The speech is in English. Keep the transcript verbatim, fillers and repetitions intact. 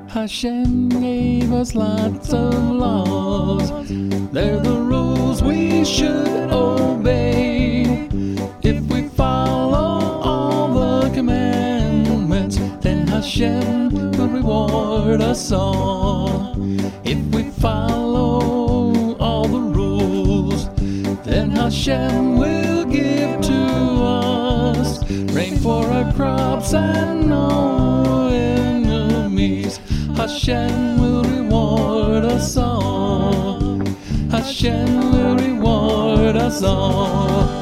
Hashem gave us lots of laws. They're the rules we should obey. If we follow all the commandments, then Hashem will reward us all. If we follow all the rules, then Hashem will give to us rain for our crops and no enemies. Hashem will reward us all. Hashem will reward us all.